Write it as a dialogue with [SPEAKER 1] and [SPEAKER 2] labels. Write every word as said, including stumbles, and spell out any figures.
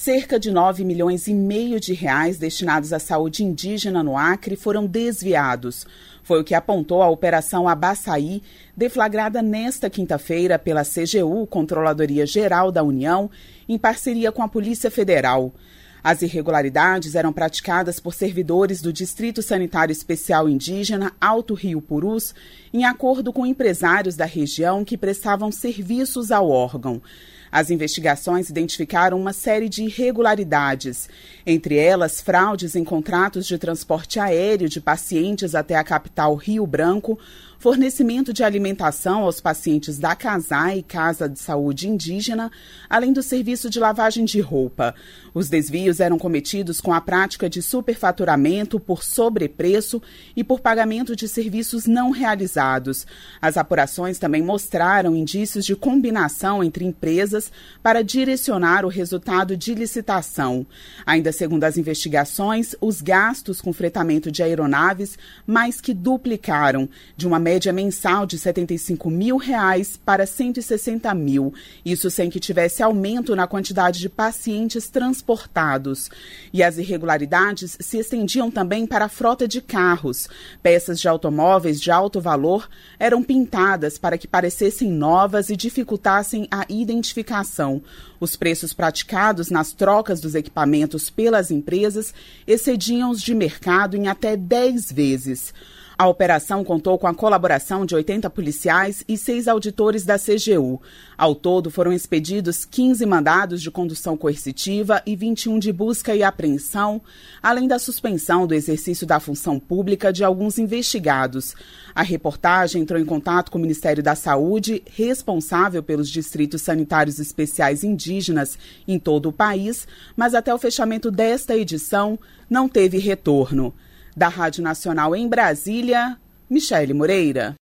[SPEAKER 1] Cerca de nove milhões e meio de reais destinados à saúde indígena no Acre foram desviados. Foi o que apontou a Operação Abaçaí, deflagrada nesta quinta-feira pela C G U, Controladoria Geral da União, em parceria com a Polícia Federal. As irregularidades eram praticadas por servidores do Distrito Sanitário Especial Indígena Alto Rio Purus, em acordo com empresários da região que prestavam serviços ao órgão. As investigações identificaram uma série de irregularidades, entre elas fraudes em contratos de transporte aéreo de pacientes até a capital Rio Branco, fornecimento de alimentação aos pacientes da CASAI, Casa de Saúde Indígena, além do serviço de lavagem de roupa. Os desvios eram cometidos com a prática de superfaturamento por sobrepreço e por pagamento de serviços não realizados. As apurações também mostraram indícios de combinação entre empresas para direcionar o resultado de licitação. Ainda segundo as investigações, os gastos com fretamento de aeronaves mais que duplicaram, de uma média mensal de setenta e cinco mil reais para cento e sessenta mil, isso sem que tivesse aumento na quantidade de pacientes transportados. E as irregularidades se estendiam também para a frota de carros. Peças de automóveis de alto valor eram pintadas para que parecessem novas e dificultassem a identificação. Os preços praticados nas trocas dos equipamentos pelas empresas excediam os de mercado em até dez vezes. A operação contou com a colaboração de oitenta policiais e seis auditores da C G U. Ao todo, foram expedidos quinze mandados de condução coercitiva e vinte e um de busca e apreensão, além da suspensão do exercício da função pública de alguns investigados. A reportagem entrou em contato com o Ministério da Saúde, responsável pelos distritos sanitários especiais indígenas em todo o país, mas até o fechamento desta edição não teve retorno. Da Rádio Nacional em Brasília, Michele Moreira.